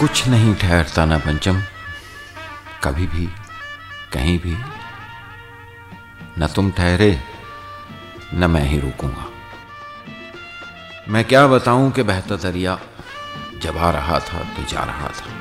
कुछ नहीं ठहरता ना पंचम, कभी भी कहीं भी। न तुम ठहरे न मैं ही रुकूंगा। मैं क्या बताऊं कि बहता दरिया जब आ रहा था तो जा रहा था।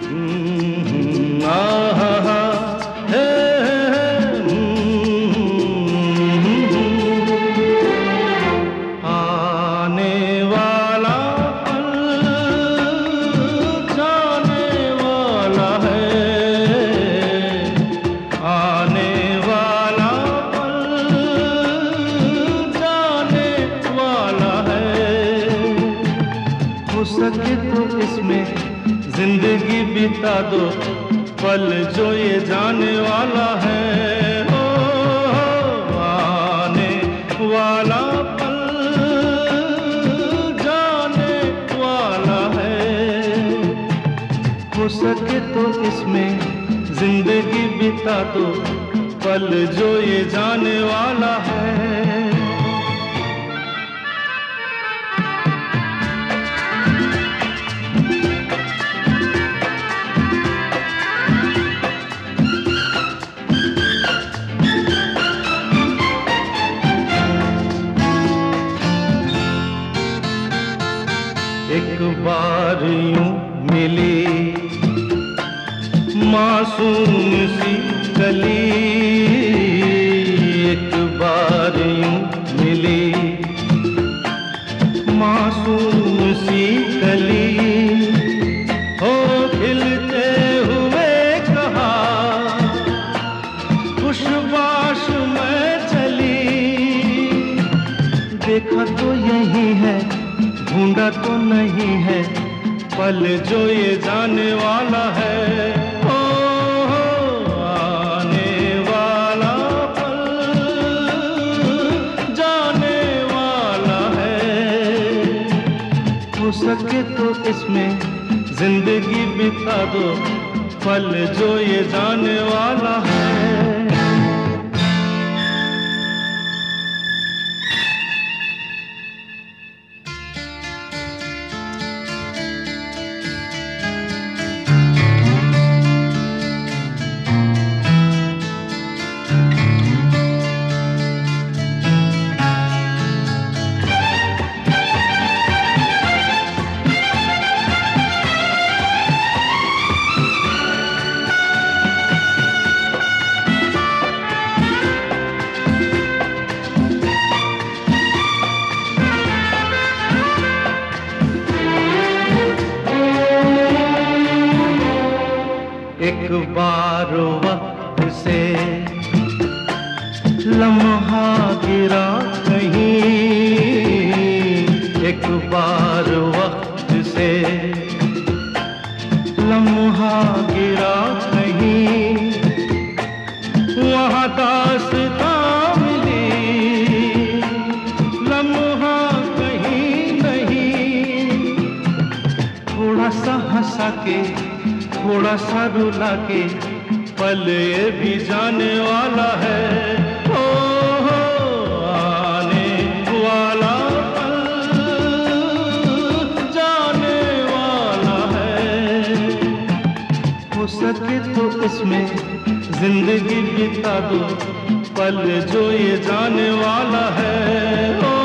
सके तो इसमें जिंदगी बिता दो, पल जो ये जाने वाला है। ओ आने वाला पल जाने वाला है। हो सके तो इसमें जिंदगी बिता दो, पल जो ये जाने वाला है। एक बार यूं मिली मासूम सी कली, एक बार यूं मिली मासूम सी कली। हो खिलते हुए कहा खुशबाश में चली, देखा तो यही है ढूंढा तो नहीं है, पल जो ये जाने वाला है। ओ आने वाला पल जाने वाला है। हो सके तो इसमें जिंदगी बिता दो, पल जो ये जाने वाला है। एक बार वक्त से लम्हा गिरा कहीं, एक बार वक्त से लम्हा गिरा कहीं, वहाँ दास्तां मिली लम्हा कहीं नहीं। थोड़ा सा हंसा के थोड़ा सा रुला के, पल ये भी जाने वाला है। ओ आने वाला पल जाने वाला है। हो सके तो इसमें जिंदगी बिता दो, पल जो ये जाने वाला है।